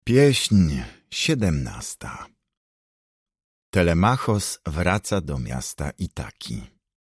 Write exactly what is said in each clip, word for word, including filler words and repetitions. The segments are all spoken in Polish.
Pieśń siedemnasta. Telemachos wraca do miasta Itaki.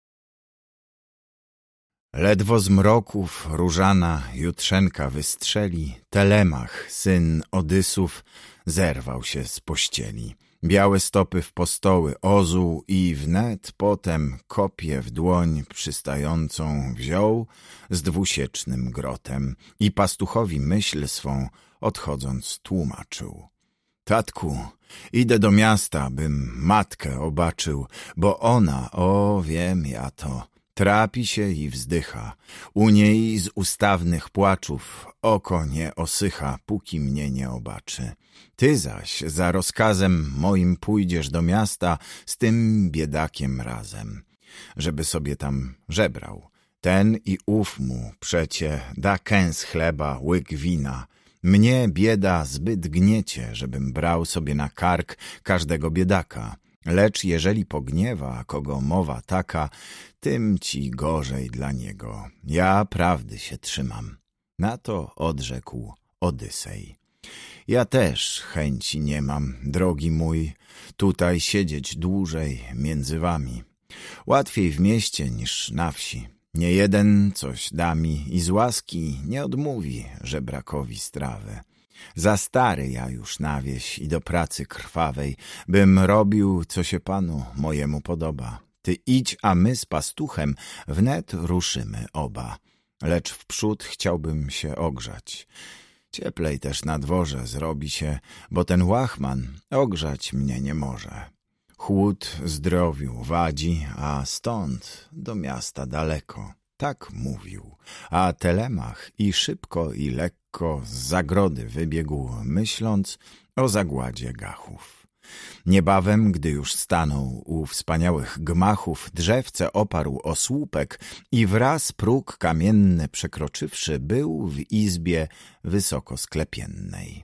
Ledwo z mroków różana jutrzenka wystrzeli, Telemach, syn Odysów, zerwał się z pościeli. Białe stopy w postoły ozuł i wnet potem kopię w dłoń przystającą wziął z dwusiecznym grotem i pastuchowi myśl swą odchodząc tłumaczył. Tatku, idę do miasta, bym matkę obaczył, bo ona, o wiem ja to, trapi się i wzdycha. U niej z ustawnych płaczów oko nie osycha, póki mnie nie obaczy. Ty zaś za rozkazem moim pójdziesz do miasta z tym biedakiem razem, żeby sobie tam żebrał. Ten i ów mu przecie da kęs chleba, łyk wina. Mnie bieda zbyt gniecie, żebym brał sobie na kark każdego biedaka. Lecz jeżeli pogniewa kogo mowa taka, tym ci gorzej dla niego. Ja prawdy się trzymam. Na to odrzekł Odysej. Ja też chęci nie mam, drogi mój, tutaj siedzieć dłużej między wami. Łatwiej w mieście niż na wsi. Nie jeden coś da mi i z łaski nie odmówi żebrakowi strawy. Za stary ja już na wieś i do pracy krwawej, bym robił, co się panu mojemu podoba. Ty idź, a my z pastuchem wnet ruszymy oba. Lecz wprzód chciałbym się ogrzać. Cieplej też na dworze zrobi się, bo ten łachman ogrzać mnie nie może. Chłód zdrowiu wadzi, a stąd do miasta daleko. Tak mówił, a Telemach i szybko i lekko z zagrody wybiegł, myśląc o zagładzie gachów. Niebawem, gdy już stanął u wspaniałych gmachów, drzewce oparł o słupek i wraz próg kamienny przekroczywszy, był w izbie wysoko sklepiennej.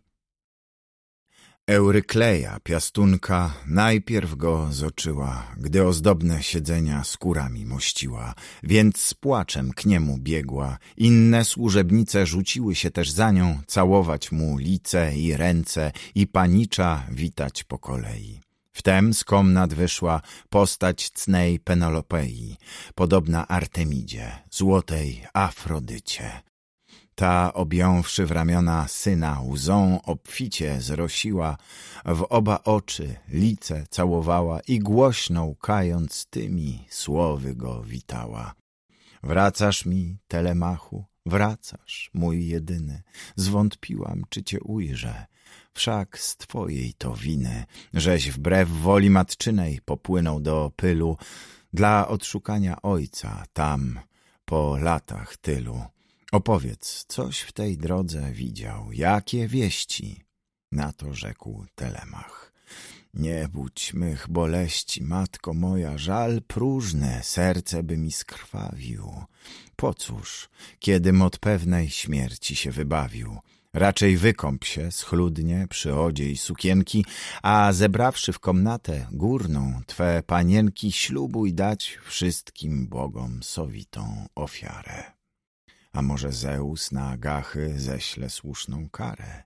Eurykleja, piastunka, najpierw go zoczyła, gdy ozdobne siedzenia skórami mościła, więc z płaczem k niemu biegła. Inne służebnice rzuciły się też za nią, całować mu lice i ręce i panicza witać po kolei. Wtem z komnat wyszła postać cnej Penolopei, podobna Artemidzie, złotej Afrodycie. Ta, objąwszy w ramiona syna, łzą obficie zrosiła, w oba oczy lice całowała i głośno łkając tymi słowy go witała. Wracasz mi, Telemachu, wracasz, mój jedyny, zwątpiłam, czy cię ujrzę. Wszak z twojej to winy, żeś wbrew woli matczynej popłynął do pylu dla odszukania ojca tam po latach tylu. Opowiedz, coś w tej drodze widział, jakie wieści? Na to rzekł Telemach. Nie budź mych boleści, matko moja, żal próżne, serce by mi skrwawił. Po cóż, kiedym od pewnej śmierci się wybawił? Raczej wykąp się schludnie przy odzie i sukienki, a zebrawszy w komnatę górną twe panienki, ślubuj dać wszystkim bogom sowitą ofiarę. A może Zeus na gachy ześle słuszną karę?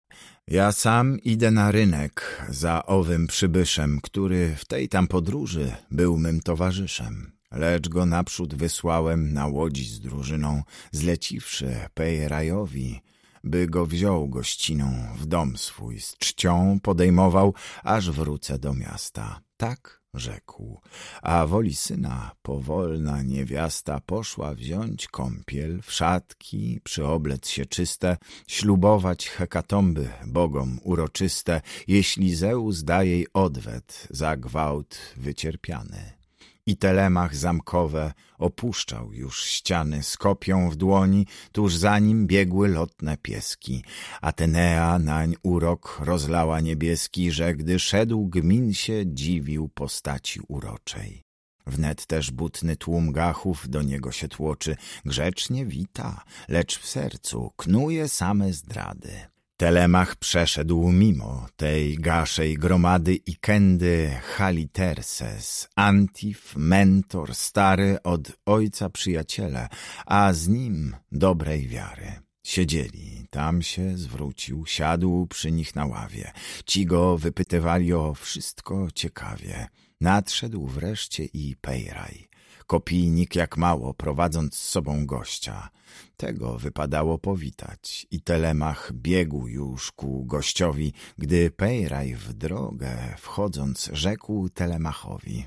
Ja sam idę na rynek za owym przybyszem, który w tej tam podróży był mym towarzyszem. Lecz go naprzód wysłałem na łodzi z drużyną, zleciwszy Pejrajowi, by go wziął gościną w dom swój, z czcią podejmował, aż wrócę do miasta. Tak rzekł, a woli syna powolna niewiasta poszła wziąć kąpiel, w szatki przyoblec się czyste, ślubować hekatomby bogom uroczyste, jeśli Zeus da jej odwet za gwałt wycierpiany. I Telemach zamkowe opuszczał już ściany z kopią w dłoni, tuż za nim biegły lotne pieski. Atenea nań urok rozlała niebieski, że gdy szedł gmin się dziwił postaci uroczej. Wnet też butny tłum gachów do niego się tłoczy, grzecznie wita, lecz w sercu knuje same zdrady. Telemach przeszedł mimo tej gaszej gromady i kędy Haliterses, Antif, mentor stary od ojca przyjaciele, a z nim dobrej wiary. Siedzieli, tam się zwrócił, siadł przy nich na ławie. Ci go wypytywali o wszystko ciekawie. Nadszedł wreszcie i Pejraj, kopijnik jak mało, prowadząc z sobą gościa. Tego wypadało powitać i Telemach biegł już ku gościowi, gdy Pejraj w drogę wchodząc rzekł Telemachowi: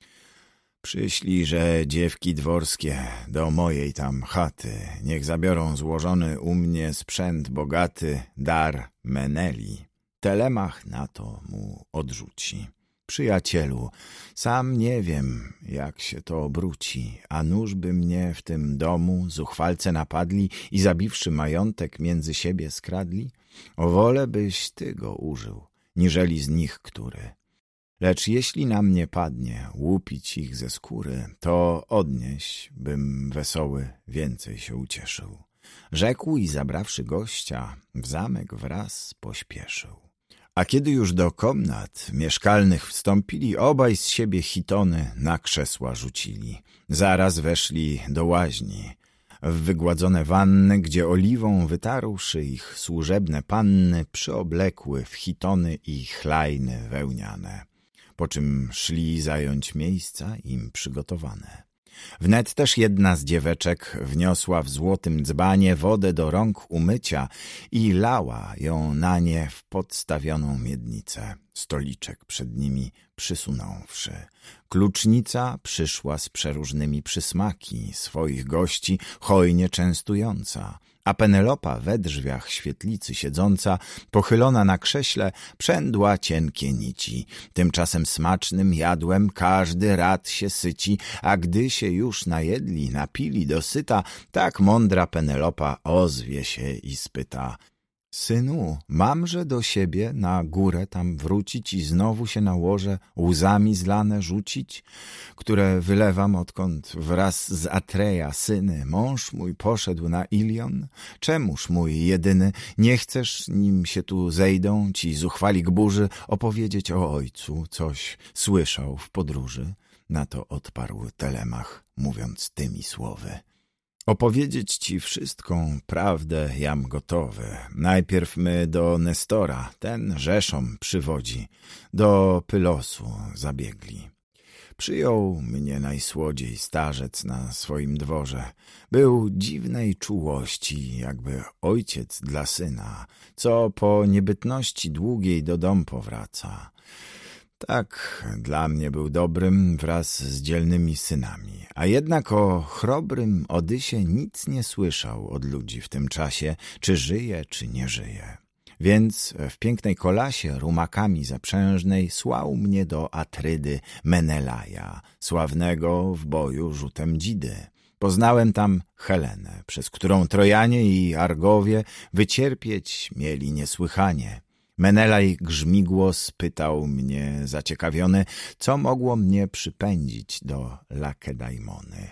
przyślij, że dziewki dworskie do mojej tam chaty, niech zabiorą złożony u mnie sprzęt bogaty, dar Meneli. Telemach na to mu odrzuci: przyjacielu, sam nie wiem, jak się to obróci, a nużby mnie w tym domu zuchwalce napadli i zabiwszy majątek między siebie skradli? O wolę byś ty go użył, niżeli z nich który. Lecz jeśli na mnie padnie łupić ich ze skóry, to odnieś, bym wesoły więcej się ucieszył. Rzekł i zabrawszy gościa, w zamek wraz pośpieszył. A kiedy już do komnat mieszkalnych wstąpili, obaj z siebie chitony na krzesła rzucili. Zaraz weszli do łaźni, w wygładzone wanny, gdzie oliwą wytarłszy ich służebne panny, przyoblekły w chitony i chlajny wełniane, po czym szli zająć miejsca im przygotowane. Wnet też jedna z dzieweczek wniosła w złotym dzbanie wodę do rąk umycia i lała ją na nie w podstawioną miednicę, stoliczek przed nimi przysunąwszy. Klucznica przyszła z przeróżnymi przysmaki swoich gości hojnie częstująca, a Penelopa we drzwiach świetlicy siedząca, pochylona na krześle, przędła cienkie nici. Tymczasem smacznym jadłem każdy rad się syci, a gdy się już najedli, napili dosyta, tak mądra Penelopa ozwie się i spyta: synu, mamże do siebie na górę tam wrócić i znowu się na łoże łzami zlane rzucić, które wylewam, odkąd wraz z Atreja syny mąż mój poszedł na Ilion? Czemuż, mój jedyny, nie chcesz, nim się tu zejdą ci zuchwali k burzy, opowiedzieć o ojcu, coś słyszał w podróży? Na to odparł Telemach, mówiąc tymi słowy: opowiedzieć ci wszystką prawdę jam gotowy. Najpierw my do Nestora, ten rzeszom przywodzi, do Pylosu zabiegli. Przyjął mnie najsłodziej starzec na swoim dworze. Był dziwnej czułości, jakby ojciec dla syna, co po niebytności długiej do dom powraca. Tak dla mnie był dobrym wraz z dzielnymi synami, a jednak o chrobrym Odysie nic nie słyszał od ludzi w tym czasie, czy żyje, czy nie żyje. Więc w pięknej kolasie rumakami zaprzężnej słał mnie do Atrydy Menelaja, sławnego w boju rzutem dzidy. Poznałem tam Helenę, przez którą Trojanie i Argowie wycierpieć mieli niesłychanie. Menelaj grzmigłos pytał mnie zaciekawiony, co mogło mnie przypędzić do Lakedaimony.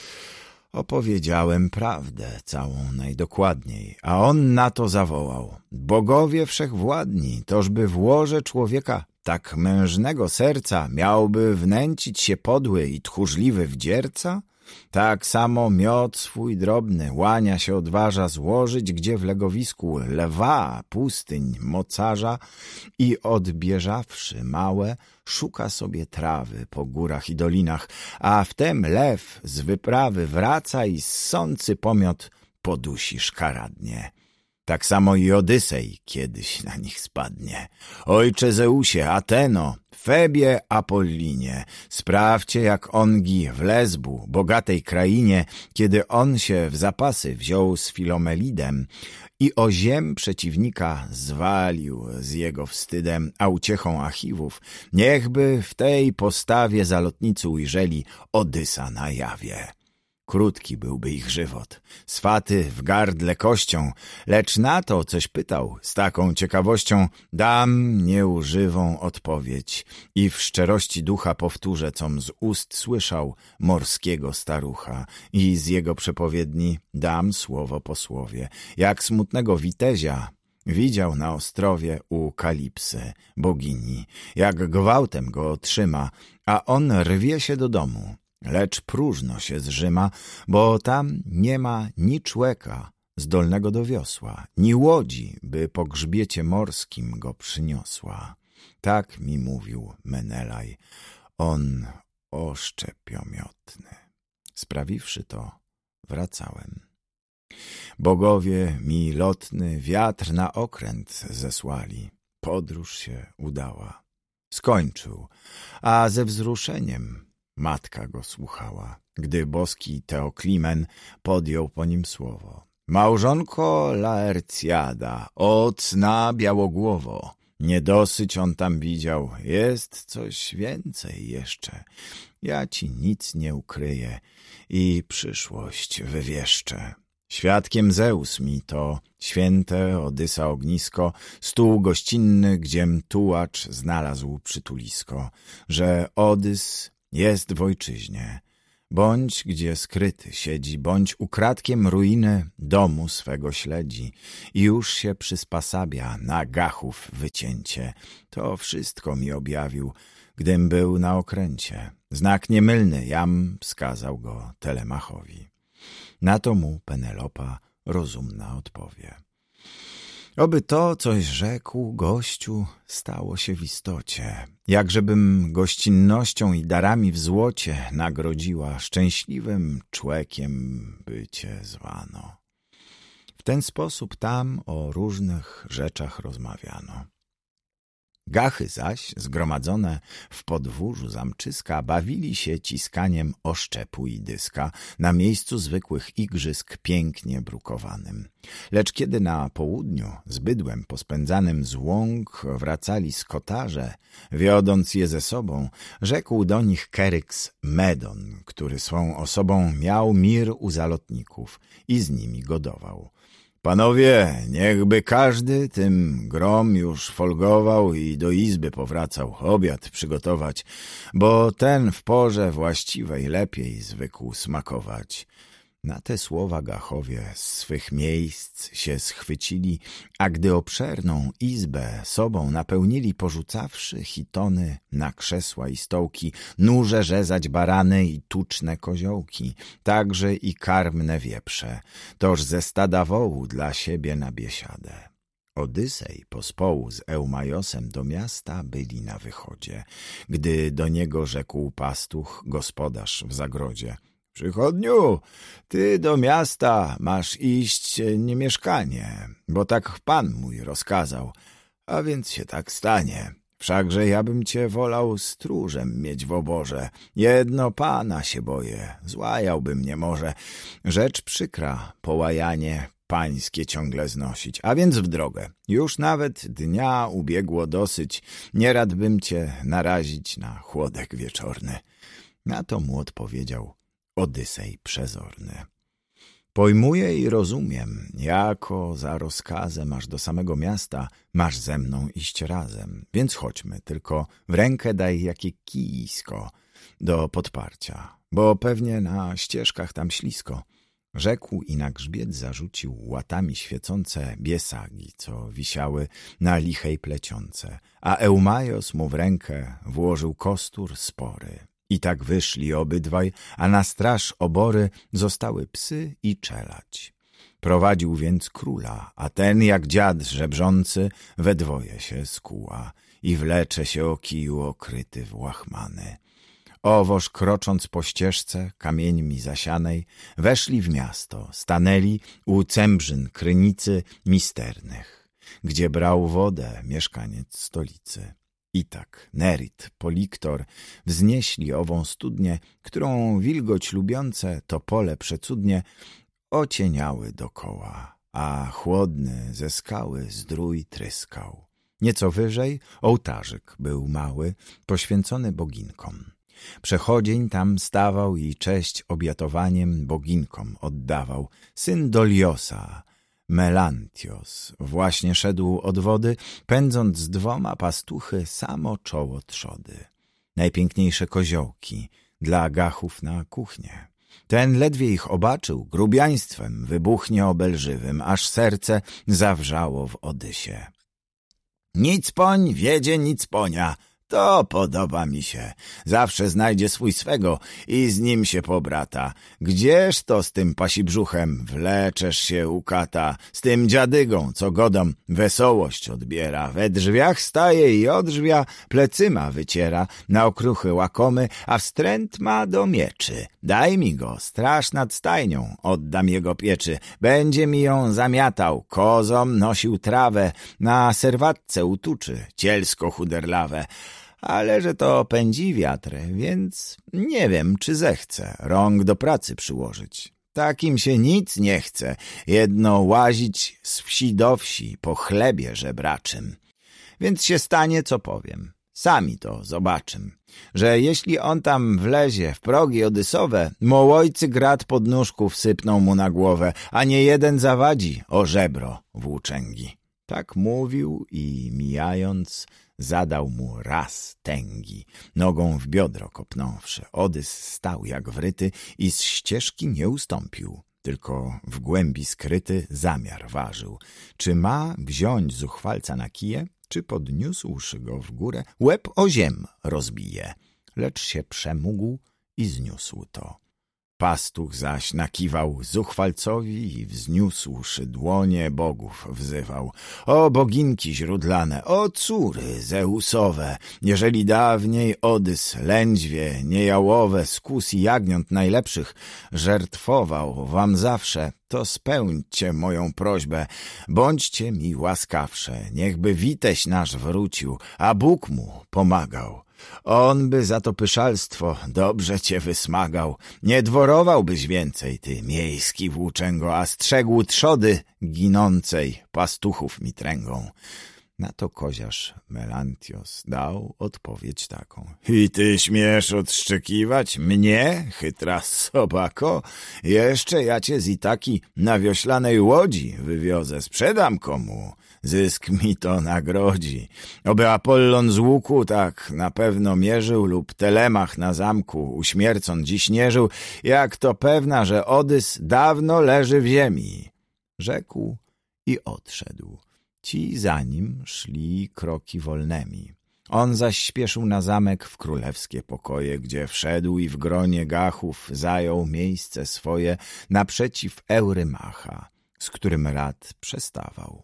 Opowiedziałem prawdę całą najdokładniej, a on na to zawołał: bogowie wszechwładni, tożby w łoże człowieka tak mężnego serca miałby wnęcić się podły i tchórzliwy wdzierca? Tak samo miot swój drobny łania się odważa złożyć, gdzie w legowisku lwa pustyń mocarza i odbieżawszy małe, szuka sobie trawy po górach i dolinach, a wtem lew z wyprawy wraca i ssący pomiot podusi szkaradnie. Tak samo i Odysej kiedyś na nich spadnie. Ojcze Zeusie, Ateno, Febie, Apollinie, sprawdźcie jak ongi w Lesbu, bogatej krainie, kiedy on się w zapasy wziął z Filomelidem i o ziem przeciwnika zwalił z jego wstydem, a uciechą Achiwów, niechby w tej postawie zalotnicy ujrzeli Odysa na jawie. Krótki byłby ich żywot, swaty w gardle kością, lecz na to coś pytał z taką ciekawością, dam nieużywą odpowiedź i w szczerości ducha powtórzę, com z ust słyszał morskiego starucha i z jego przepowiedni dam słowo po słowie, jak smutnego witezia widział na ostrowie u Kalipsy, bogini, jak gwałtem go otrzyma, a on rwie się do domu. Lecz próżno się zrzyma, bo tam nie ma ni człeka, zdolnego do wiosła, ni łodzi, by po grzbiecie morskim go przyniosła. Tak mi mówił Menelaj, on oszczepiomiotny. Sprawiwszy to, wracałem. Bogowie mi lotny wiatr na okręt zesłali. Podróż się udała. Skończył, a ze wzruszeniem matka go słuchała, gdy boski Teoklimen podjął po nim słowo. Małżonko Laercjada, od sna białogłowo, niedosyć on tam widział, jest coś więcej jeszcze. Ja ci nic nie ukryję i przyszłość wywieszczę. Świadkiem Zeus mi to święte Odysa ognisko, stół gościnny, gdziem tułacz znalazł przytulisko, że Odys jest w ojczyźnie, bądź gdzie skryty siedzi, bądź ukradkiem ruiny domu swego śledzi i już się przyspasabia na gachów wycięcie. To wszystko mi objawił, gdym był na okręcie. Znak niemylny jam wskazał go Telemachowi. Na to mu Penelopa rozumna odpowie. Oby to, coś rzekł gościu, stało się w istocie, jakżebym gościnnością i darami w złocie nagrodziła, szczęśliwym człekiem bycie zwano. W ten sposób tam o różnych rzeczach rozmawiano. Gachy zaś, zgromadzone w podwórzu zamczyska, bawili się ciskaniem oszczepu i dyska na miejscu zwykłych igrzysk pięknie brukowanym. Lecz kiedy na południu z bydłem pospędzanym z łąk wracali skotarze, wiodąc je ze sobą, rzekł do nich Keryks Medon, który swą osobą miał mir u zalotników i z nimi godował. Panowie, niechby każdy tym grom już folgował i do izby powracał, obiad przygotować, bo ten w porze właściwej lepiej zwykł smakować. Na te słowa Gachowie z swych miejsc się schwycili, a gdy obszerną izbę sobą napełnili, porzucawszy chitony na krzesła i stołki, nurze rzezać barany i tuczne koziołki, także i karmne wieprze, toż ze stada wołu dla siebie na biesiadę. Odysej pospołu z Eumajosem do miasta byli na wychodzie, gdy do niego rzekł pastuch, gospodarz w zagrodzie. Przychodniu, ty do miasta masz iść nie mieszkanie, bo tak pan mój rozkazał, a więc się tak stanie. Wszakże ja bym cię wolał stróżem mieć w oborze. Jedno pana się boję, złajałby mnie może. Rzecz przykra, połajanie pańskie ciągle znosić, a więc w drogę. Już nawet dnia ubiegło dosyć, nie rad bym cię narazić na chłodek wieczorny. Na to mu odpowiedział Odysej przezorny. Pojmuję i rozumiem, jako za rozkazem aż do samego miasta masz ze mną iść razem, więc chodźmy, tylko w rękę daj jakie kijisko do podparcia, bo pewnie na ścieżkach tam ślisko. Rzekł i na grzbiet zarzucił łatami świecące biesagi, co wisiały na lichej plecionce, a Eumajos mu w rękę włożył kostur spory. I tak wyszli obydwaj, a na straż obory zostały psy i czelać. Prowadził więc króla, a ten jak dziad żebrzący we dwoje się skuła i wlecze się o kiju okryty w łachmany. Owoż krocząc po ścieżce kamieniami zasianej, weszli w miasto, stanęli u cembrzyn krynicy misternych, gdzie brał wodę mieszkaniec stolicy. I tak Nerit, Poliktor wznieśli ową studnię, którą wilgoć lubiące topole przecudnie ocieniały dokoła, a chłodny ze skały zdrój tryskał. Nieco wyżej ołtarzyk był mały, poświęcony boginkom. Przechodzień tam stawał i cześć obiatowaniem boginkom oddawał. Syn Doliosa, Melantios, właśnie szedł od wody, pędząc z dwoma pastuchy samo czoło trzody. Najpiękniejsze koziołki dla gachów na kuchnię. Ten ledwie ich obaczył, grubiaństwem wybuchnie obelżywym, aż serce zawrzało w Odysie. Nic poń wiedzie nic ponia, To podoba mi się. Zawsze znajdzie swój swego i z nim się pobrata. Gdzież to z tym pasibrzuchem wleczesz się u kata? Z tym dziadygą, co godom wesołość odbiera. We drzwiach staje i od drzwia plecyma wyciera. Na okruchy łakomy, a wstręt ma do mieczy. Daj mi go, straż nad stajnią, oddam jego pieczy. Będzie mi ją zamiatał, kozom nosił trawę. Na serwatce utuczy, cielsko chuderlawe. Ale że to pędzi wiatr, więc nie wiem, czy zechce rąk do pracy przyłożyć. Takim się nic nie chce, jedno łazić z wsi do wsi po chlebie żebraczym. Więc się stanie, co powiem. Sami to zobaczym, że jeśli on tam wlezie w progi odysowe, mołojcy grat podnóżków sypną mu na głowę, a nie jeden zawadzi o żebro włóczęgi. Tak mówił i mijając, zadał mu raz tęgi, nogą w biodro kopnąwszy. Odys stał jak wryty i z ścieżki nie ustąpił, tylko w głębi skryty zamiar ważył. Czy ma wziąć zuchwalca na kije, czy podniósłszy go w górę, łeb o ziem rozbije. Lecz się przemógł i zniósł to. Pastuch zaś nakiwał zuchwalcowi i wzniósłszy dłonie bogów wzywał. O boginki źródlane, o córy Zeusowe, jeżeli dawniej Odys lędźwie niejałowe z kóz i jagniąt najlepszych żertwował wam zawsze, to spełńcie moją prośbę, bądźcie mi łaskawsze, niechby witeś nasz wrócił, a Bóg mu pomagał. On by za to pyszalstwo dobrze cię wysmagał. Nie dworowałbyś więcej, ty miejski włóczęgo, a strzegł trzody ginącej pastuchów mitręgą. Na to koziarz Melantios dał odpowiedź taką. I ty śmiesz odszczekiwać mnie, chytra sobako? Jeszcze ja cię z Itaki na wioślanej łodzi wywiozę, sprzedam komu. Zysk mi to nagrodzi. Oby Apollon z łuku tak na pewno mierzył lub Telemach na zamku uśmiercon dziś nie żył, jak to pewna, że Odys dawno leży w ziemi. Rzekł i odszedł. Ci za nim szli kroki wolnymi. On zaś śpieszył na zamek w królewskie pokoje, gdzie wszedł i w gronie gachów zajął miejsce swoje naprzeciw Eurymacha, z którym rad przestawał.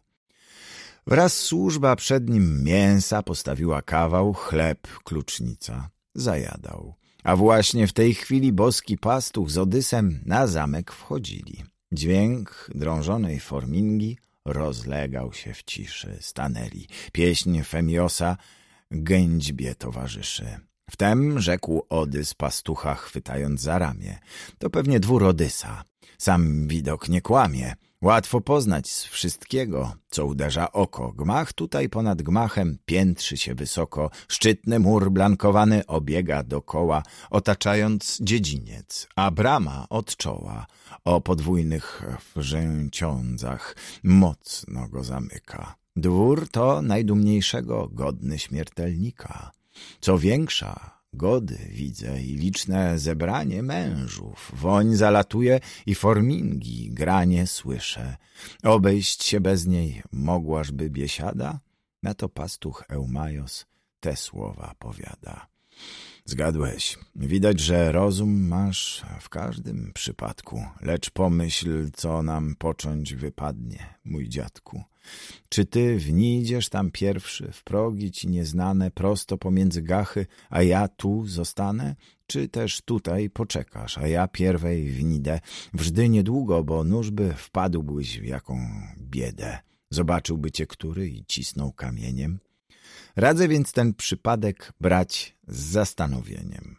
Wraz służba przed nim mięsa postawiła kawał, chleb, klucznica, zajadał. A właśnie w tej chwili boski pastuch z Odysem na zamek wchodzili. Dźwięk drążonej formingi rozlegał się w ciszy, stanęli. Pieśń Femiosa gęćbie towarzyszy. Wtem rzekł Odys pastucha, chwytając za ramię. To pewnie dwór Odysa. Sam widok nie kłamie. Łatwo poznać z wszystkiego, co uderza oko. Gmach tutaj ponad gmachem piętrzy się wysoko. Szczytny mur blankowany obiega dokoła, otaczając dziedziniec, a brama od czoła o podwójnych wrzęciądzach mocno go zamyka. Dwór to najdumniejszego godny śmiertelnika. Co większa, gody widzę i liczne zebranie mężów. Woń zalatuje i formingi granie słyszę. Obejść się bez niej mogłażby biesiada? Na to pastuch Eumajos te słowa powiada. Zgadłeś. Widać, że rozum masz w każdym przypadku. Lecz pomyśl, co nam począć wypadnie, mój dziadku. Czy ty wnijdziesz tam pierwszy, w progi ci nieznane, prosto pomiędzy gachy, a ja tu zostanę? Czy też tutaj poczekasz, a ja pierwej wnidę? Wżdy niedługo, bo nużby wpadłbyś w jaką biedę. Zobaczyłby cię który i cisnął kamieniem. Radzę więc ten przypadek brać z zastanowieniem.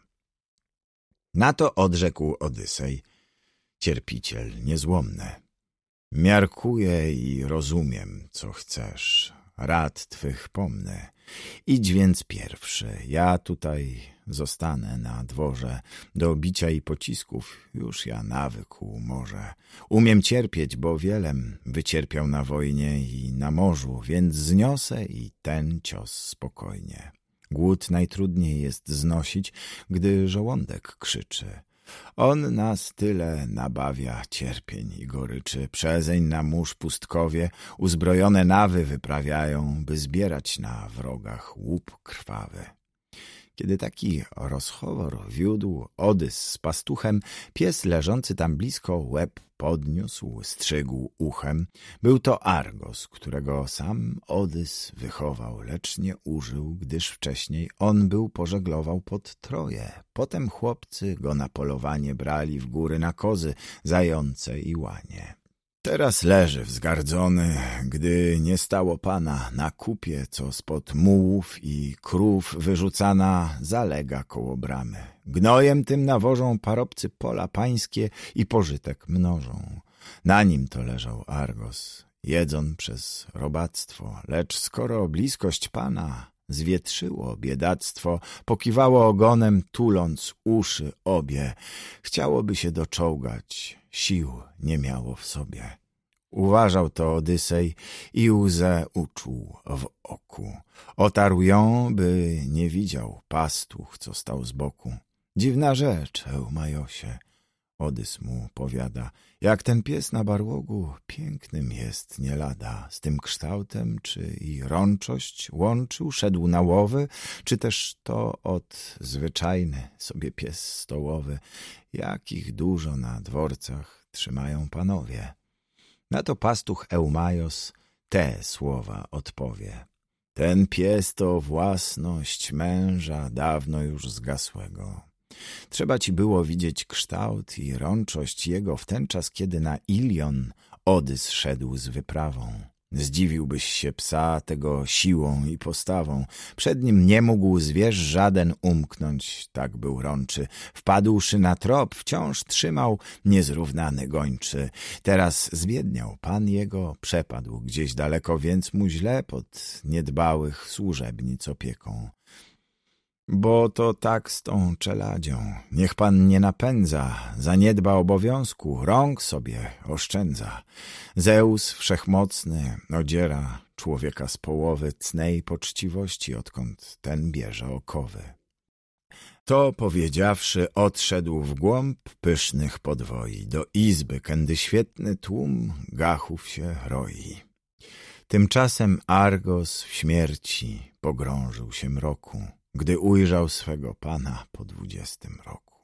Na to odrzekł Odysej, cierpiciel niezłomny. Miarkuję i rozumiem, co chcesz. Rad twych pomnę. Idź więc pierwszy. Ja tutaj zostanę na dworze. Do bicia i pocisków już ja nawykł może. Umiem cierpieć, bo wielem wycierpiał na wojnie i na morzu, więc zniosę i ten cios spokojnie. Głód najtrudniej jest znosić, gdy żołądek krzyczy. On nas tyle nabawia cierpień i goryczy. Przezeń na mórz pustkowie uzbrojone nawy wyprawiają, by zbierać na wrogach łup krwawy. Kiedy taki rozchowor wiódł Odys z pastuchem, pies leżący tam blisko łeb podniósł, strzygł uchem. Był to Argos, którego sam Odys wychował, lecz nie użył, gdyż wcześniej on był pożeglował pod Troję. Potem chłopcy go na polowanie brali w góry na kozy, zające i łanie. Teraz leży wzgardzony, gdy nie stało pana na kupie, co spod mułów i krów wyrzucana zalega koło bramy. Gnojem tym nawożą parobcy pola pańskie i pożytek mnożą. Na nim to leżał Argos, jedzon przez robactwo, lecz skoro bliskość pana zwietrzyło biedactwo, pokiwało ogonem, tuląc uszy obie. Chciałoby się doczołgać, sił nie miało w sobie. Uważał to Odysej i łzę uczuł w oku. Otarł ją, by nie widział pastuch, co stał z boku. Dziwna rzecz, Eumajosie, Odys mu powiada, jak ten pies na barłogu pięknym jest nie lada. Z tym kształtem, czy i rączość łączył, szedł na łowy, czy też to od zwyczajny sobie pies stołowy, jakich dużo na dworcach trzymają panowie. Na to pastuch Eumajos te słowa odpowie. Ten pies to własność męża dawno już zgasłego. Trzeba ci było widzieć kształt i rączość jego w ten czas, kiedy na Ilion Odys szedł z wyprawą. Zdziwiłbyś się psa tego siłą i postawą. Przed nim nie mógł zwierz żaden umknąć, tak był rączy. Wpadłszy na trop, wciąż trzymał niezrównany gończy. Teraz zbiedniał pan jego, przepadł gdzieś daleko, więc mu źle pod niedbałych służebnic opieką. Bo to tak z tą czeladzią. Niech pan nie napędza, zaniedba obowiązku, rąk sobie oszczędza. Zeus wszechmocny odziera człowieka z połowy cnej poczciwości, odkąd ten bierze okowy. To powiedziawszy, odszedł w głąb pysznych podwoi, do izby, kędy świetny tłum gachów się roi. Tymczasem Argos w śmierci pogrążył się mroku, gdy ujrzał swego pana po dwudziestym roku.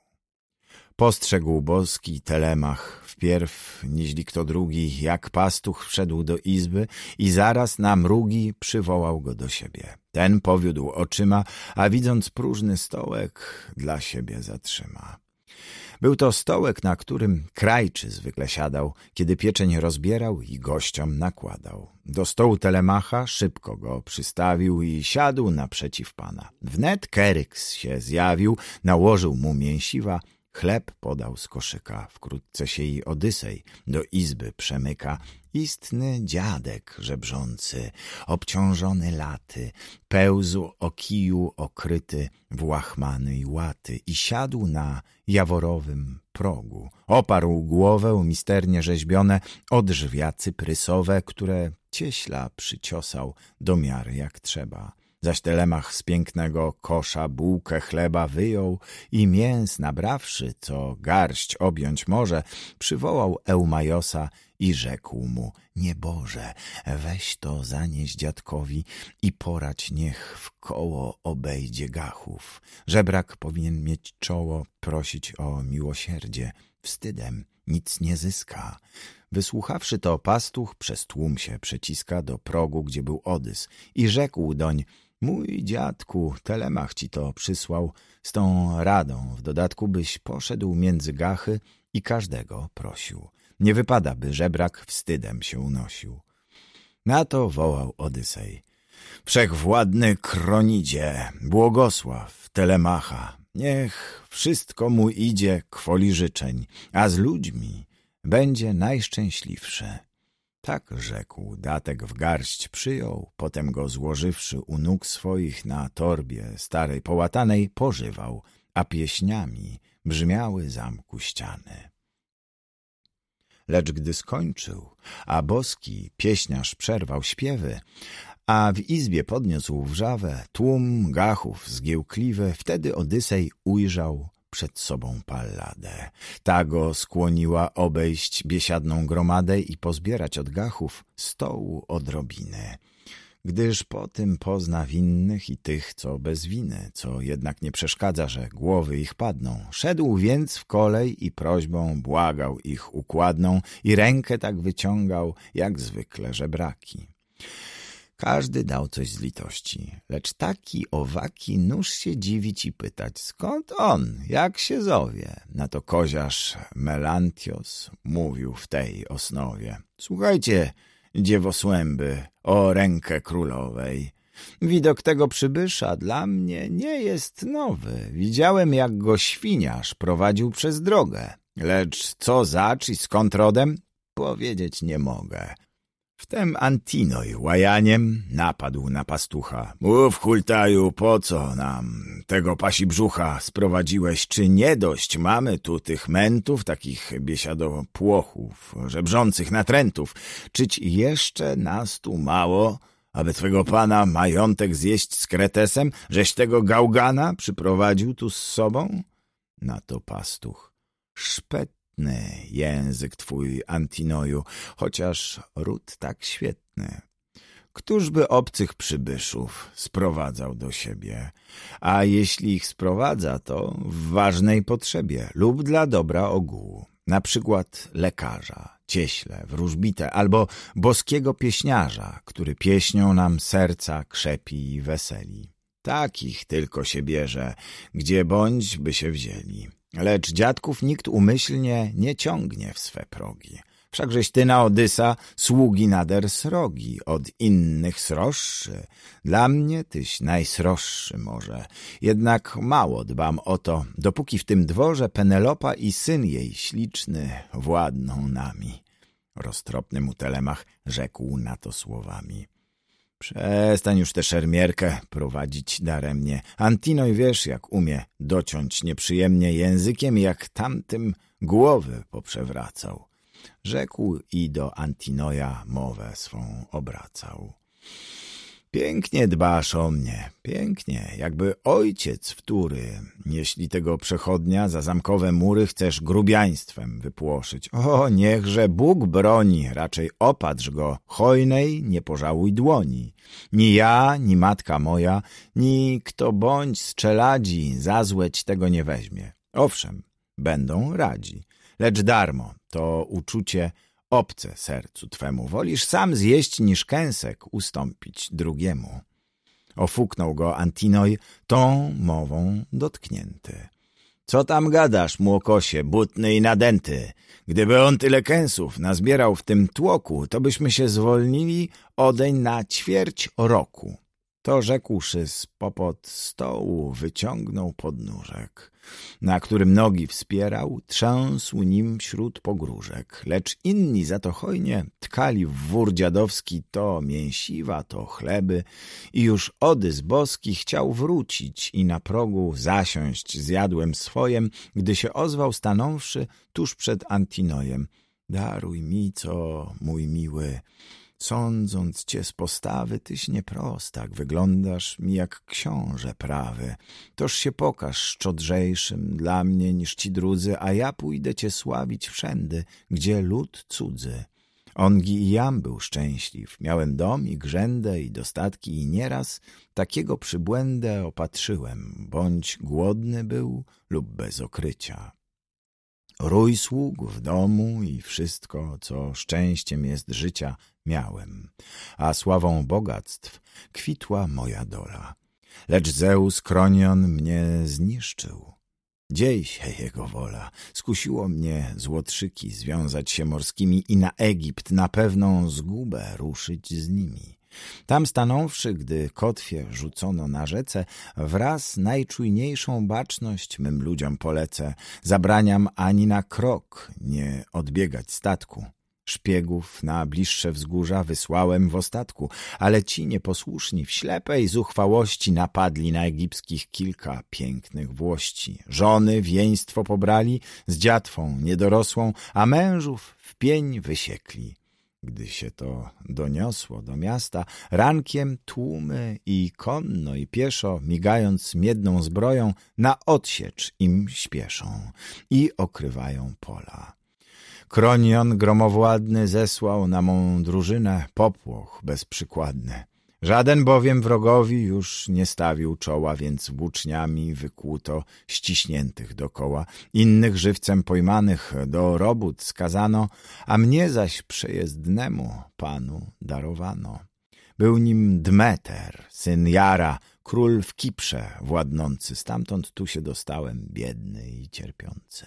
Postrzegł boski Telemach wpierw, niźli kto drugi, jak pastuch wszedł do izby i zaraz na mrugi przywołał go do siebie. Ten powiódł oczyma, a widząc próżny stołek, dla siebie zatrzyma. Był to stołek, na którym krajczy zwykle siadał, kiedy pieczeń rozbierał i gościom nakładał. Do stołu Telemacha szybko go przystawił i siadł naprzeciw pana. Wnet Keryks się zjawił, nałożył mu mięsiwa, chleb podał z koszyka. Wkrótce się i Odysej do izby przemyka. Istny dziadek żebrzący, obciążony laty, pełzł o kiju okryty w łachmany i łaty i siadł na jaworowym progu. Oparł głowę misternie rzeźbione o drzwia cyprysowe, które cieśla przyciosał do miary jak trzeba. Zaś Telemach z pięknego kosza bułkę chleba wyjął i mięs nabrawszy, co garść objąć może, przywołał Eumajosa i rzekł mu: nieboże, weź to zanieś dziadkowi i porać, niech w koło obejdzie gachów. Żebrak powinien mieć czoło, prosić o miłosierdzie, wstydem nic nie zyska. Wysłuchawszy to, pastuch przez tłum się przeciska do progu, gdzie był Odys, i rzekł doń: mój dziadku, Telemach ci to przysłał z tą radą, w dodatku byś poszedł między gachy i każdego prosił. Nie wypada, by żebrak wstydem się unosił. Na to wołał Odysej: wszechwładny Kronidzie, błogosław Telemacha, niech wszystko mu idzie kwoli życzeń, a z ludźmi będzie najszczęśliwszy. Tak rzekł, datek w garść przyjął, potem go złożywszy u nóg swoich na torbie starej połatanej pożywał, a pieśniami brzmiały zamku ściany. Lecz gdy skończył, a boski pieśniarz przerwał śpiewy, a w izbie podniósł wrzawę tłum gachów zgiełkliwy, wtedy Odysej ujrzał przed sobą Palladę. Ta go skłoniła obejść biesiadną gromadę i pozbierać od gachów stołu odrobiny. gdyż po tym pozna winnych i tych, co bez winy, co jednak nie przeszkadza, że głowy ich padną. Szedł więc w kolej i prośbą błagał ich układną i rękę tak wyciągał, jak zwykle żebraki. Każdy dał coś z litości, lecz taki owaki nuż się dziwić i pytać, skąd on, jak się zowie. Na to koziarz Melantios mówił w tej osnowie. Słuchajcie, dziewosłęby, o rękę królowej. Widok tego przybysza dla mnie nie jest nowy. Widziałem, jak go świniarz prowadził przez drogę. Lecz co zacz i skąd rodem, powiedzieć nie mogę. Wtem Antinoj łajaniem napadł na pastucha. Mów, hultaju, po co nam tego pasi brzucha sprowadziłeś? Czy nie dość mamy tu tych mętów, takich biesiadopłochów, żebrzących natrętów? Czyć jeszcze nas tu mało, aby twego pana majątek zjeść z kretesem? Żeś tego gałgana przyprowadził tu z sobą? Na to pastuch. Szpet język twój, Antinoju, chociaż ród tak świetny. Któż by obcych przybyszów sprowadzał do siebie? A jeśli ich sprowadza, to w ważnej potrzebie lub dla dobra ogółu. Na przykład lekarza, cieśle, wróżbitę albo boskiego pieśniarza, który pieśnią nam serca krzepi i weseli. Takich tylko się bierze, gdzie bądź by się wzięli. Lecz dziadków nikt umyślnie nie ciągnie w swe progi. Wszakżeś ty na Odysa sługi nader srogi, od innych sroższy. Dla mnie tyś najsroższy może, jednak mało dbam o to, dopóki w tym dworze Penelopa i syn jej śliczny władną nami. Roztropny mu Telemach rzekł na to słowami. Przestań już tę szermierkę prowadzić daremnie. Antinoj wiesz, jak umie dociąć nieprzyjemnie językiem, jak tamtym głowy poprzewracał. Rzekł i do Antinoja mowę swą obracał. Pięknie dbasz o mnie, pięknie, jakby ojciec wtóry, jeśli tego przechodnia za zamkowe mury chcesz grubiaństwem wypłoszyć. O, niechże Bóg broni, raczej opatrz go, hojnej nie pożałuj dłoni. Ni ja, ni matka moja, ni kto bądź z czeladzi za złeć tego nie weźmie. Owszem, będą radzi, lecz darmo to uczucie obce sercu twemu. Wolisz sam zjeść, niż kęsek ustąpić drugiemu. Ofuknął go Antinoj tą mową dotknięty. Co tam gadasz, młokosie, butny i nadęty? Gdyby on tyle kęsów nazbierał w tym tłoku, to byśmy się zwolnili odeń na ćwierć roku. To rzekłszy z popod stołu wyciągnął podnóżek, na którym nogi wspierał, trzęsł nim wśród pogróżek. Lecz inni za to hojnie tkali w wór dziadowski to mięsiwa, to chleby i już Odys boski chciał wrócić i na progu zasiąść zjadłem swojem, gdy się ozwał stanąwszy tuż przed Antinojem. Daruj mi, co, mój miły, sądząc cię z postawy, tyś nieprostak, wyglądasz mi jak książę prawy. Toż się pokaż szczodrzejszym dla mnie niż ci drudzy, a ja pójdę cię sławić wszędy, gdzie lud cudzy. Ongi i jam był szczęśliw, miałem dom i grzędę i dostatki i nieraz takiego przybłędę opatrzyłem, bądź głodny był lub bez okrycia. Rój sług w domu i wszystko, co szczęściem jest życia, miałem, a sławą bogactw kwitła moja dola. Lecz Zeus Kronion mnie zniszczył. Dziej się jego wola. Skusiło mnie złotrzyki związać się morskimi i na Egipt na pewną zgubę ruszyć z nimi. Tam stanąwszy, gdy kotwie rzucono na rzece, wraz najczujniejszą baczność mym ludziom polecę. Zabraniam ani na krok nie odbiegać statku. Szpiegów na bliższe wzgórza wysłałem w ostatku, ale ci nieposłuszni w ślepej zuchwałości napadli na egipskich kilka pięknych włości. Żony wieństwo pobrali z dziatwą niedorosłą, a mężów w pień wysiekli. Gdy się to doniosło do miasta, rankiem tłumy i konno i pieszo, migając miedną zbroją, na odsiecz im śpieszą i okrywają pola. Kronion gromowładny zesłał na mą drużynę popłoch bezprzykładny. Żaden bowiem wrogowi już nie stawił czoła, więc włóczniami wykłuto ściśniętych dokoła. Innych żywcem pojmanych do robót skazano, a mnie zaś przejezdnemu panu darowano. Był nim Dmeter, syn Jara, król w Kiprze władnący. Stamtąd tu się dostałem, biedny i cierpiący.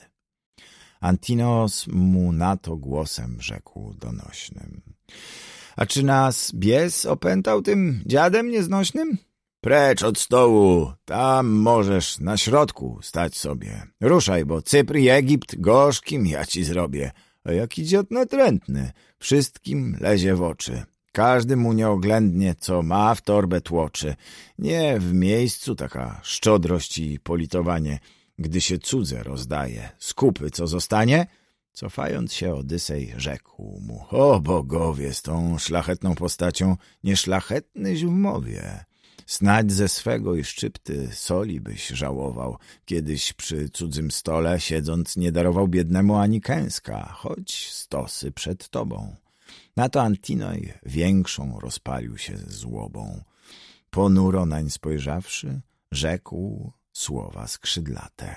Antinos mu na to głosem rzekł donośnym: a czy nas bies opętał tym dziadem nieznośnym? Precz od stołu, tam możesz na środku stać sobie. Ruszaj, bo Cypr i Egipt gorzkim ja ci zrobię. A jaki dziad natrętny, wszystkim lezie w oczy. Każdy mu nieoględnie, co ma w torbę tłoczy. Nie w miejscu taka szczodrość i politowanie, gdy się cudze rozdaje. Skupy, co zostanie? Cofając się, Odysej rzekł mu: o bogowie, z tą szlachetną postacią nieszlachetnyś w mowie. Snadź ze swego i szczypty soli byś żałował, kiedyś przy cudzym stole siedząc nie darował biednemu ani kęska, choć stosy przed tobą. Na to Antinoj większą rozpalił się złobą. Ponuro nań spojrzawszy, rzekł słowa skrzydlate: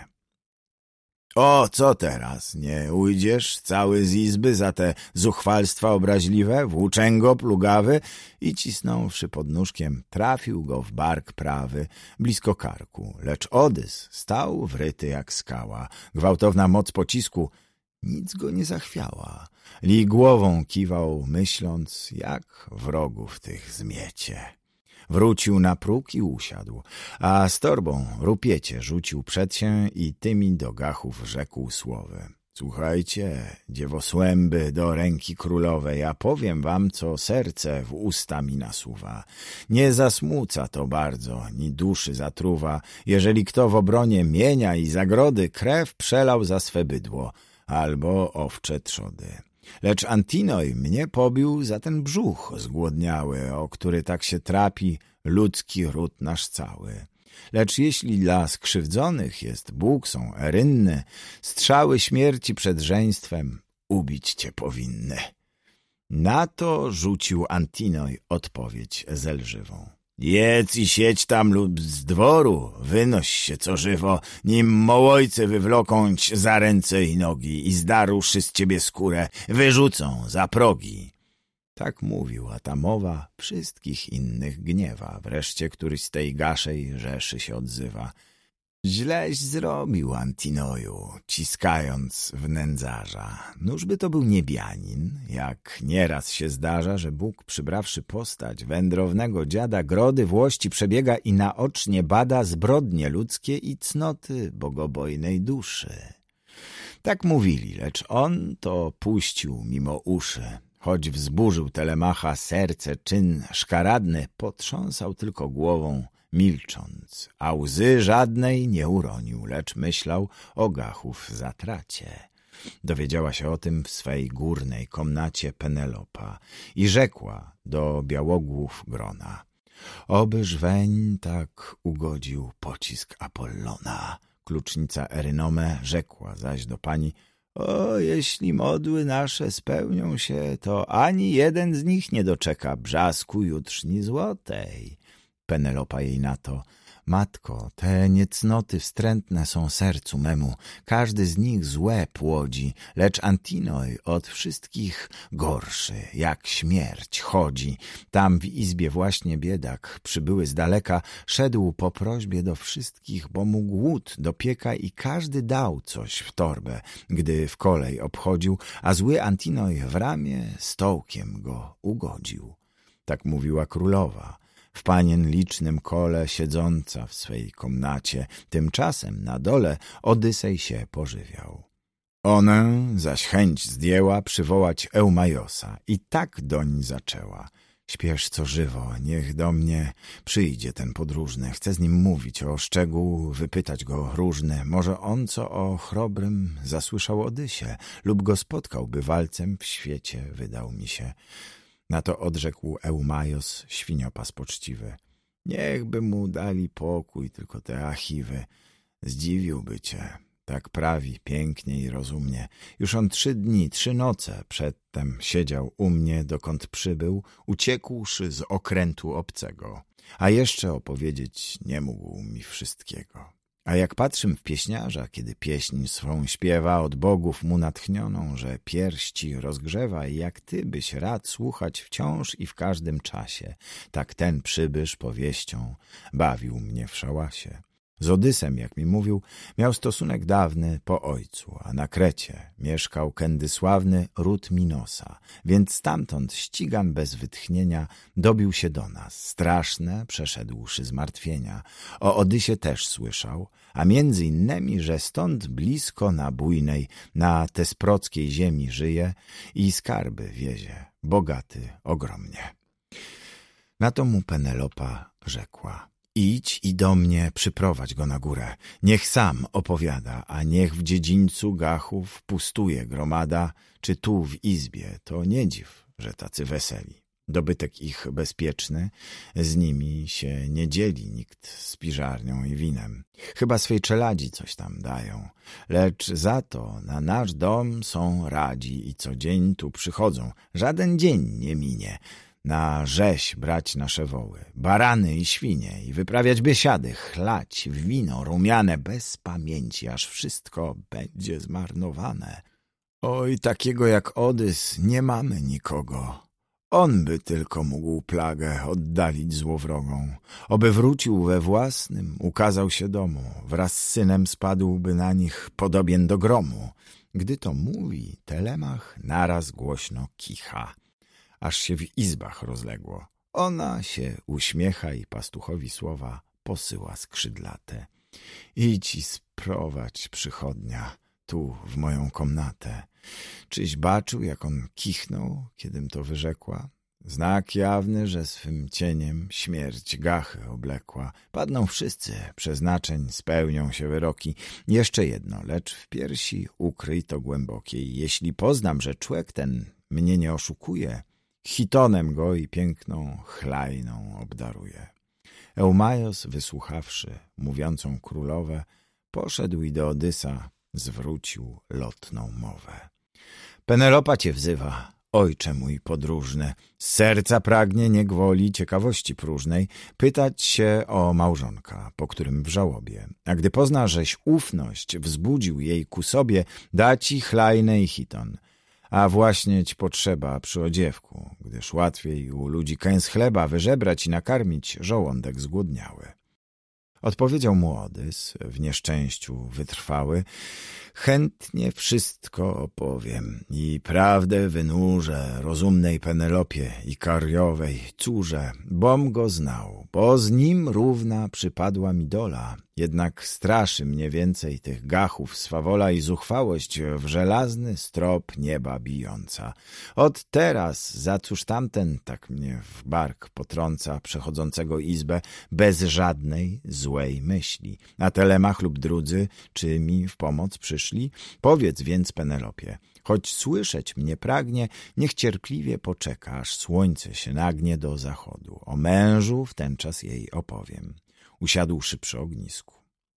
o, co teraz? Nie ujdziesz cały z izby za te zuchwalstwa obraźliwe, włóczęgo plugawy? I cisnąwszy pod nóżkiem, trafił go w bark prawy, blisko karku. Lecz Odys stał wryty jak skała. Gwałtowna moc pocisku nic go nie zachwiała. Li głową kiwał, myśląc, jak wrogów tych zmiecie. Wrócił na próg i usiadł, a z torbą rupiecie rzucił przed się i tymi do gachów rzekł słowy: słuchajcie, dziewosłęby do ręki królowej, ja powiem wam, co serce w usta mi nasuwa. Nie zasmuca to bardzo, ni duszy zatruwa, jeżeli kto w obronie mienia i zagrody krew przelał za swe bydło, albo owcze trzody. Lecz Antinoj mnie pobił za ten brzuch zgłodniały, o który tak się trapi ludzki ród nasz cały. Lecz jeśli dla skrzywdzonych jest Bóg, są erynny, strzały śmierci przed żeństwem ubić cię powinny. Na to rzucił Antinoj odpowiedź zelżywą: jedz i siedź tam lub z dworu, wynoś się co żywo, nim mołojce wywlokąć za ręce i nogi i zdaruszy z ciebie skórę, wyrzucą za progi. Tak mówił, a ta mowa wszystkich innych gniewa. Wreszcie któryś z tej gaszej rzeszy się odzywa: źleś zrobił, Antinoju, ciskając w nędzarza. Nóżby to był niebianin, jak nieraz się zdarza, że Bóg, przybrawszy postać wędrownego dziada, grody włości przebiega i naocznie bada zbrodnie ludzkie i cnoty bogobojnej duszy. Tak mówili, lecz on to puścił mimo uszy. Choć wzburzył Telemacha serce czyn szkaradny, potrząsał tylko głową, milcząc, a łzy żadnej nie uronił, lecz myślał o gachów zatracie. Dowiedziała się o tym w swej górnej komnacie Penelopa i rzekła do białogłów grona: obyż weń tak ugodził pocisk Apollona. Klucznica Erynome rzekła zaś do pani: o, jeśli modły nasze spełnią się, to ani jeden z nich nie doczeka brzasku jutrzni złotej. Penelopa jej na to: matko, te niecnoty wstrętne są sercu memu, każdy z nich złe płodzi, lecz Antinoj od wszystkich gorszy, jak śmierć chodzi. Tam w izbie właśnie biedak, przybyły z daleka, szedł po prośbie do wszystkich, bo mu głód dopieka i każdy dał coś w torbę, gdy w kolej obchodził, a zły Antinoj w ramię stołkiem go ugodził. Tak mówiła królowa, w panien licznym kole siedząca w swej komnacie. Tymczasem na dole Odysej się pożywiał. Onę zaś chęć zdjęła przywołać Eumajosa i tak doń zaczęła: śpiesz co żywo, niech do mnie przyjdzie ten podróżny. Chcę z nim mówić o szczegół, wypytać go różny. Może on co o chrobrym zasłyszał Odysie, lub go spotkał bywalcem w świecie, wydał mi się. Na to odrzekł Eumajos, świniopas poczciwy: niechby mu dali pokój tylko te Achiwy. Zdziwiłby cię. tak prawi, pięknie i rozumnie. Już on trzy dni, trzy noce przedtem siedział u mnie, dokąd przybył, uciekłszy z okrętu obcego. A jeszcze opowiedzieć nie mógł mi wszystkiego. A jak patrzym w pieśniarza, kiedy pieśń swą śpiewa, od bogów mu natchnioną, że pierści rozgrzewa i jak ty byś rad słuchać wciąż i w każdym czasie, tak ten przybysz powieścią bawił mnie w szałasie. Z Odysem, jak mi mówił, miał stosunek dawny po ojcu, a na Krecie mieszkał kędy sławny ród Minosa, więc stamtąd ścigan bez wytchnienia dobił się do nas, straszne przeszedłszy zmartwienia. O Odysie też słyszał, a między innymi, że stąd blisko na bujnej, na tesprockiej ziemi żyje i skarby wiezie, bogaty ogromnie. Na to mu Penelopa rzekła: idź i do mnie przyprowadź go na górę. Niech sam opowiada, a niech w dziedzińcu gachów pustuje gromada, czy tu w izbie, to nie dziw, że tacy weseli. Dobytek ich bezpieczny, z nimi się nie dzieli nikt z piżarnią i winem. Chyba swej czeladzi coś tam dają, lecz za to na nasz dom są radzi i co dzień tu przychodzą. Żaden dzień nie minie, na rzeź brać nasze woły, barany i świnie i wyprawiać biesiady, chlać wino rumiane bez pamięci, aż wszystko będzie zmarnowane. Oj, takiego jak Odys nie mamy nikogo. On by tylko mógł plagę oddalić złowrogą. Oby wrócił we własnym, ukazał się domu, wraz z synem spadłby na nich podobien do gromu. Gdy to mówi, Telemach naraz głośno kicha, aż się w izbach rozległo. Ona się uśmiecha i pastuchowi słowa posyła skrzydlate. Idź i sprowadź przychodnia tu w moją komnatę. Czyś baczył, jak on kichnął, kiedym to wyrzekła? Znak jawny, że swym cieniem śmierć gachy oblekła. Padną wszyscy, przeznaczeń spełnią się wyroki. Jeszcze jedno, lecz w piersi ukryj to głębokiej. Jeśli poznam, że człek ten mnie nie oszukuje, chitonem go i piękną chlajną obdaruje. Eumajos, wysłuchawszy mówiącą królowę, poszedł i do Odysa zwrócił lotną mowę. Penelopa cię wzywa, ojcze mój podróżny, z serca pragnie nie gwoli ciekawości próżnej pytać się o małżonka, po którym w żałobie. A gdy pozna, żeś ufność wzbudził jej ku sobie, da ci chlajnę i chiton. A właśnie ci potrzeba przy odziewku, gdyż łatwiej u ludzi kęs chleba wyżebrać i nakarmić żołądek zgłodniały. Odpowiedział mu Odys, w nieszczęściu wytrwały: chętnie wszystko opowiem i prawdę wynurzę rozumnej Penelopie i kariowej córze, bom go znał, bo z nim równa przypadła mi dola. Jednak straszy mnie więcej tych gachów swawola i zuchwałość w żelazny strop nieba bijąca. Od teraz, za cóż tamten tak mnie w bark potrąca przechodzącego izbę bez żadnej złej myśli. A Telemach lub drudzy, czy mi w pomoc przyszli? Powiedz więc Penelopie, choć słyszeć mnie pragnie, niech cierpliwie poczeka, aż słońce się nagnie do zachodu. O mężu w ten czas jej opowiem, usiadłszy przy ognisku.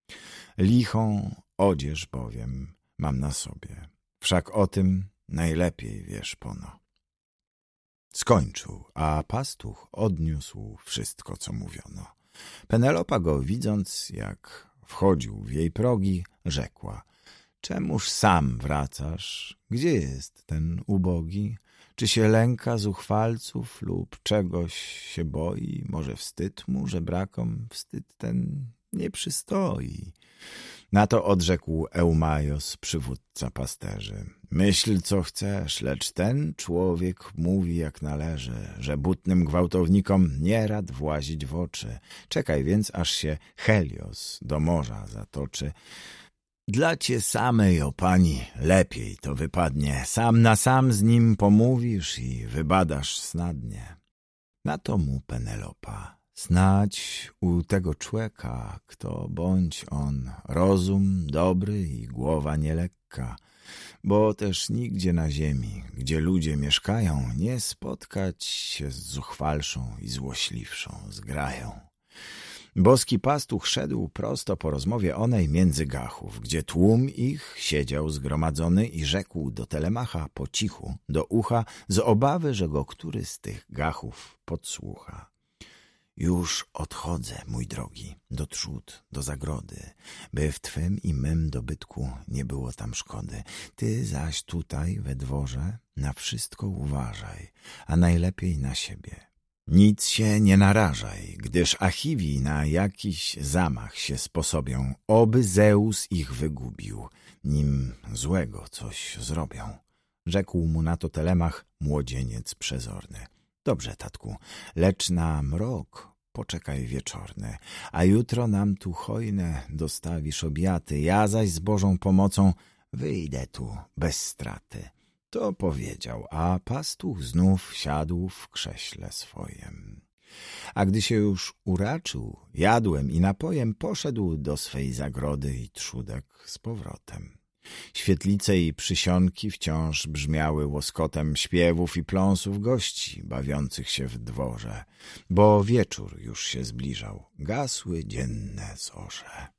Lichą odzież bowiem mam na sobie, wszak o tym najlepiej wiesz pono. Skończył, a pastuch odniósł wszystko, co mówiono. Penelopa go widząc, jak wchodził w jej progi, rzekła: czemuż sam wracasz? Gdzie jest ten ubogi? Czy się lęka zuchwalców lub czegoś się boi? Może wstyd mu, że brakom wstyd ten nie przystoi? Na to odrzekł Eumajos, przywódca pasterzy: myśl, co chcesz, lecz ten człowiek mówi jak należy, że butnym gwałtownikom nie rad włazić w oczy. Czekaj więc, aż się Helios do morza zatoczy. Dla cię samej, o pani, lepiej to wypadnie. Sam na sam z nim pomówisz i wybadasz snadnie. Na to mu Penelopa: snać u tego człeka, kto bądź on, rozum dobry i głowa nielekka, bo też nigdzie na ziemi, gdzie ludzie mieszkają, nie spotkać się z zuchwalszą i złośliwszą zgrają. Boski pastuch szedł prosto po rozmowie onej między gachów, gdzie tłum ich siedział zgromadzony i rzekł do Telemacha po cichu, do ucha, z obawy, że go który z tych gachów podsłucha. Już odchodzę, mój drogi, do trzód, do zagrody, by w twym i mym dobytku nie było tam szkody. Ty zaś tutaj we dworze na wszystko uważaj, a najlepiej na siebie. Nic się nie narażaj, gdyż Achiwi na jakiś zamach się sposobią, oby Zeus ich wygubił, nim złego coś zrobią. Rzekł mu na to Telemach, młodzieniec przezorny. Dobrze, tatku, lecz na mrok poczekaj wieczorny, a jutro nam tu hojne dostawisz obiaty, ja zaś z Bożą pomocą wyjdę tu bez straty. To powiedział, a pastuch znów siadł w krześle swojem. A gdy się już uraczył jadłem i napojem, poszedł do swej zagrody i trzódek z powrotem. Świetlice i przysionki wciąż brzmiały łoskotem śpiewów i pląsów gości bawiących się w dworze, bo wieczór już się zbliżał, gasły dzienne zorze.